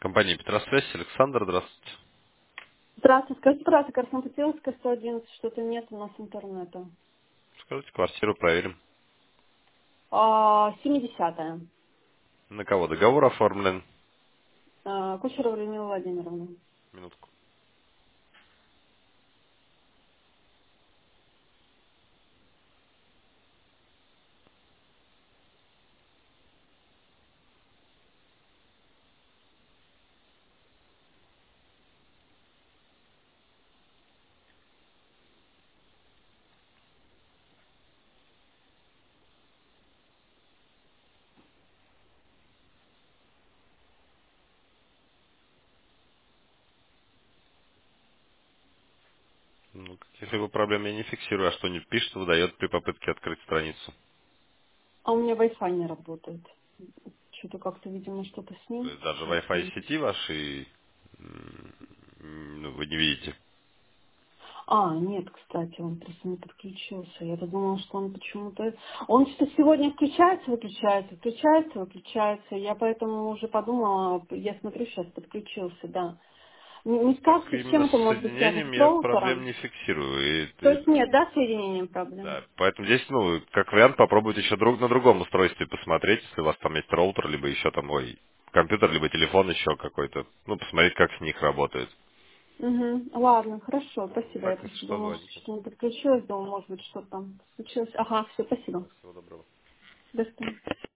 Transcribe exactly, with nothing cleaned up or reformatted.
Компания Петросвязь, Александр, здравствуйте. Здравствуйте, скажите, пожалуйста, Краснопутиловская, сто одиннадцать, что-то нет у нас интернета. Скажите, квартиру проверим. А, семидесятая. На кого договор оформлен? А, Кучерова Людмила Владимировна. Минутку. Ну, каких-либо проблем я не фиксирую, а что-нибудь пишет, выдает при попытке открыть страницу. А у меня Wi-Fi не работает. Что-то как-то, видимо, что-то с То ним. есть даже Сейчас Wi-Fi минуточку. сети вашей м, ну, вы не видите. А, нет, кстати, он просто не подключился. Я думала, что он почему-то... Он что сегодня включается, выключается, включается, выключается. Я поэтому уже подумала, я смотрю, сейчас подключился, да. Не, не Так скажете, с именно чем это с может быть связано? соединением С я проблем роутером? не фиксирую. И- То и- есть нет, да, с соединением проблем? да, поэтому здесь, ну, как вариант, попробуйте еще друг на другом устройстве посмотреть, если у вас там есть роутер, либо еще там, ой, компьютер, либо телефон еще какой-то. Ну, посмотреть, как с них работает. Угу. Ладно, хорошо, Ну, спасибо. Я так, если просто что, думала, что звоните. что-то не подключилось, думала, может быть, что там случилось. Ага, все, спасибо. Всего доброго. До свидания.